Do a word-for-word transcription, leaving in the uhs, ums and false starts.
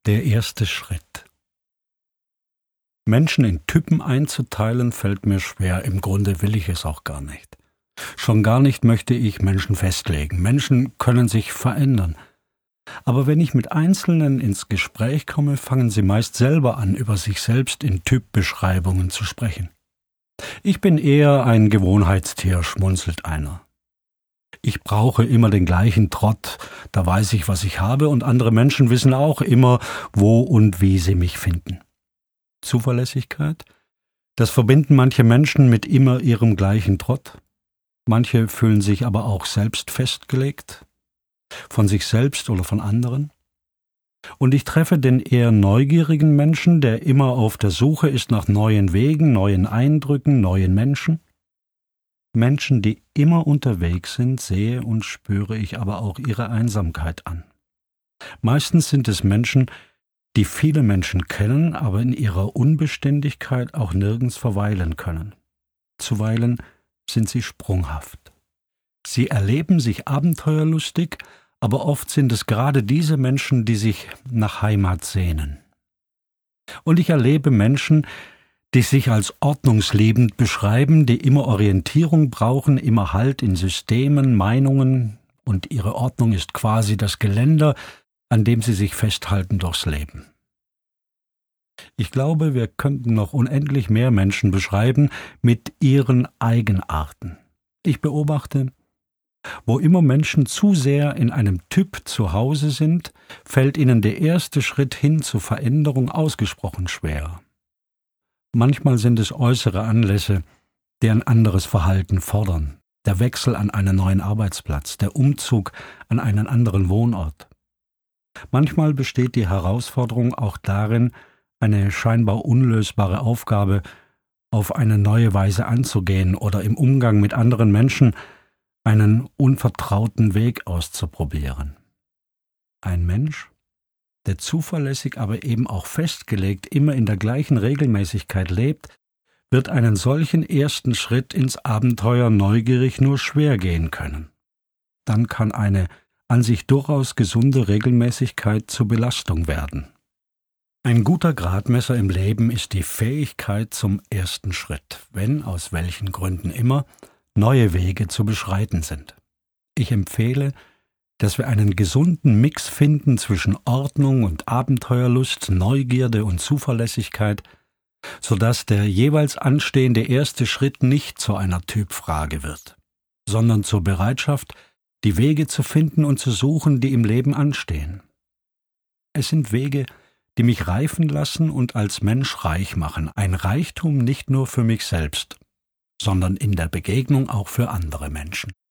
Der erste Schritt. Menschen in Typen einzuteilen, fällt mir schwer. Im Grunde will ich es auch gar nicht. Schon gar nicht möchte ich Menschen festlegen. Menschen können sich verändern. Aber wenn ich mit Einzelnen ins Gespräch komme, fangen sie meist selber an, über sich selbst in Typbeschreibungen zu sprechen. Ich bin eher ein Gewohnheitstier, schmunzelt einer. Ich brauche immer den gleichen Trott, da weiß ich, was ich habe, und andere Menschen wissen auch immer, wo und wie sie mich finden. Zuverlässigkeit? Das verbinden manche Menschen mit immer ihrem gleichen Trott. Manche fühlen sich aber auch selbst festgelegt, von sich selbst oder von anderen. Und ich treffe den eher neugierigen Menschen, der immer auf der Suche ist nach neuen Wegen, neuen Eindrücken, neuen Menschen. Menschen, die immer unterwegs sind, sehe und spüre ich aber auch ihre Einsamkeit an. Meistens sind es Menschen, die viele Menschen kennen, aber in ihrer Unbeständigkeit auch nirgends verweilen können. Zuweilen sind sie sprunghaft. Sie erleben sich abenteuerlustig, aber oft sind es gerade diese Menschen, die sich nach Heimat sehnen. Und ich erlebe Menschen, die sich als ordnungsliebend beschreiben, die immer Orientierung brauchen, immer Halt in Systemen, Meinungen, und ihre Ordnung ist quasi das Geländer, an dem sie sich festhalten durchs Leben. Ich glaube, wir könnten noch unendlich mehr Menschen beschreiben mit ihren Eigenarten. Ich beobachte, wo immer Menschen zu sehr in einem Typ zu Hause sind, fällt ihnen der erste Schritt hin zur Veränderung ausgesprochen schwer. Manchmal sind es äußere Anlässe, die ein anderes Verhalten fordern. Der Wechsel an einen neuen Arbeitsplatz, der Umzug an einen anderen Wohnort. Manchmal besteht die Herausforderung auch darin, eine scheinbar unlösbare Aufgabe auf eine neue Weise anzugehen oder im Umgang mit anderen Menschen einen unvertrauten Weg auszuprobieren. Ein Mensch, der zuverlässig, aber eben auch festgelegt immer in der gleichen Regelmäßigkeit lebt, wird einen solchen ersten Schritt ins Abenteuer neugierig nur schwer gehen können. Dann kann eine an sich durchaus gesunde Regelmäßigkeit zur Belastung werden. Ein guter Gradmesser im Leben ist die Fähigkeit zum ersten Schritt, wenn, aus welchen Gründen immer, neue Wege zu beschreiten sind. Ich empfehle, dass wir einen gesunden Mix finden zwischen Ordnung und Abenteuerlust, Neugierde und Zuverlässigkeit, sodass der jeweils anstehende erste Schritt nicht zu einer Typfrage wird, sondern zur Bereitschaft, die Wege zu finden und zu suchen, die im Leben anstehen. Es sind Wege, die mich reifen lassen und als Mensch reich machen, ein Reichtum nicht nur für mich selbst, sondern in der Begegnung auch für andere Menschen.